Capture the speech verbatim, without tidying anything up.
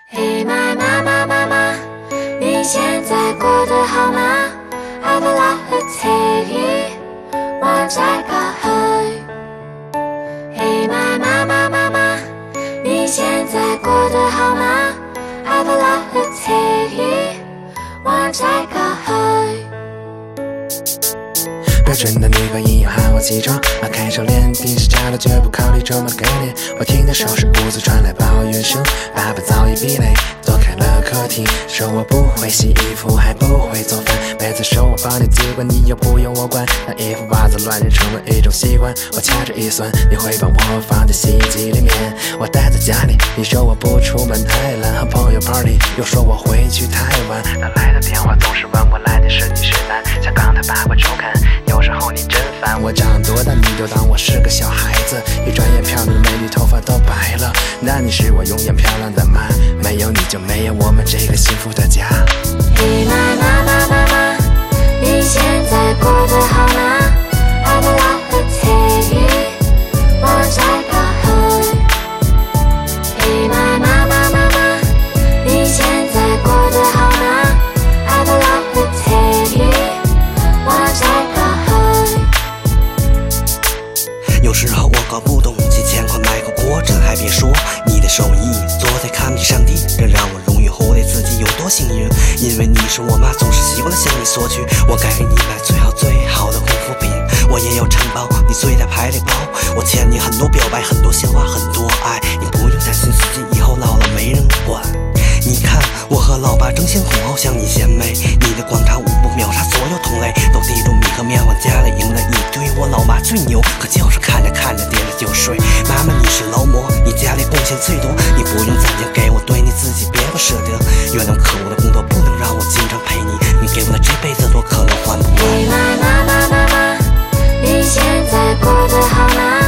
嘿，妈妈妈妈妈，你现在过得好吗 ？I would like to take you one take a high。嘿，妈妈妈妈妈，你现在过得好吗 ？I would like to take you one take a high。 标准的女朋友喊我起床，迈开手链，定时炸了绝不考虑周末更迭。我听到收拾屋子传来抱怨声，爸爸早已疲累，躲开了客厅，说我不会洗衣服，还不会做饭。每次说我帮你，结果你又不用我管。那衣服袜子乱扔成了一种习惯，我掐指一算，你会把我放在洗衣机里面。我待在家里，你说我不出门太懒，和朋友 party， 又说我回去太晚。打来的电话总是问我来电是女是男，像港台八卦周刊。有时候你真烦，我长多大你就当我是个小孩子，一转眼漂亮的美女头发都白了。那你是我永远漂亮的吗？没有你就没有我们这个幸福的家。 嘿，妈妈妈妈妈，你现在过得好吗 ？I would like to take you one take a high。嘿，妈妈妈妈妈，你现在过得好吗 ？I would like to take you one take a high。 有时候我搞不懂，几千块买个锅，这还别说，你的手艺坐在看不起上帝，这让我容易忽略自己有多幸运。因为你是我妈，总是习惯了向你索取，我该给你买最好最好的护肤品。我也有承包你最大牌的包，我欠你很多表白，很多笑话，很多爱，你不用担心自己以后老了没人管。你看我和老爸争先恐后向你献媚，你的广场舞步秒杀所有同类，都地主米和面往家里赢了一堆。我老妈最牛，可就是看着看着跌了就睡。妈妈你是劳模，你家里贡献最多，你不用攒钱给我，对你自己别不舍得。月亮可恶的工作不能让我经常陪你，你给我的这辈子多可能还不完。 嘿，妈妈妈妈妈，你现在过得好吗？